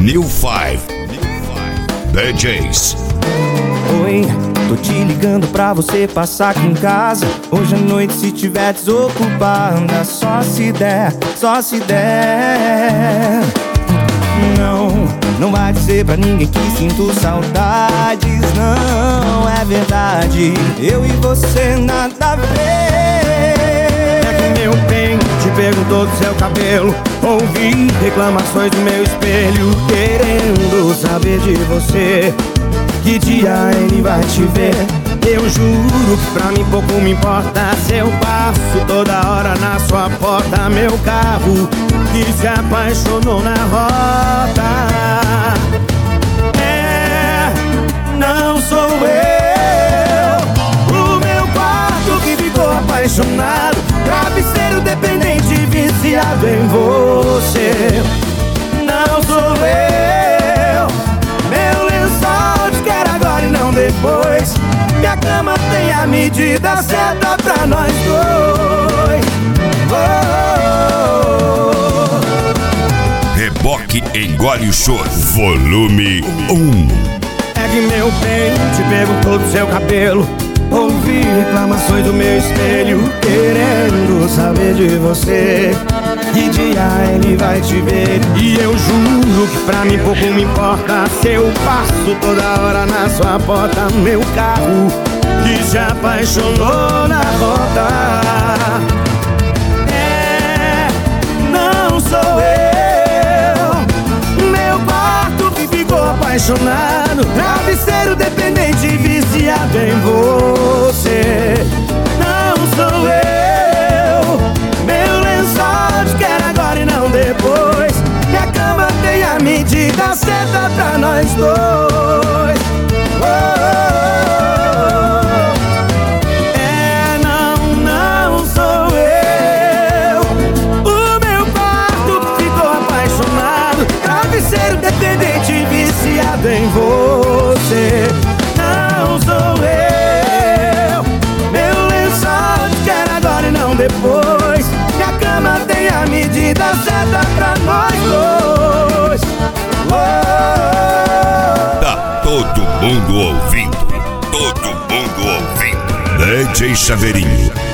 New Five DJs. Oi, tô te ligando pra você passar aqui em casa hoje à noite, se tiver desocupada. Só se der, só se der. Não vai dizer pra ninguém que sinto saudades. Não, é verdade, eu e você nada a ver. É que meu bem te perguntou do seu cabelo, ouvi reclamações do meu espelho, querendo saber de você, que dia ele vai te ver. Eu juro que pra mim pouco me importa se eu passo toda hora na sua porta. Meu carro que se apaixonou na rota. Não sou eu. O meu quarto que ficou apaixonado, travesseiro dependente, viciado em você. Não sou eu. Meu lençol te quer agora e não depois. Minha cama tem a medida certa pra nós dois. Reboque engole o choro, volume 1. É que meu bem te perguntou do seu cabelo, ouvi reclamações do meu espelho, querendo saber de você, que dia ele vai te ver. E eu juro que pra mim pouco me importa se eu passo toda hora na sua porta. Meu carro que se apaixonou na rota. Não sou eu. Meu quarto que ficou apaixonado, travesseiro dependente, viciado em você. Não sou eu. Meu lençol te quer agora e não depois. Minha cama tem a medida certa pra nós dois. Não sou eu. O meu quarto ficou apaixonado, travesseiro dependente, viciado em você. Não sou eu. Meu lençol te quer agora e não depois. Minha cama tem a medida certa pra nós dois. Tá todo mundo ouvindo, todo mundo ouvindo. DJ Chaveirinho.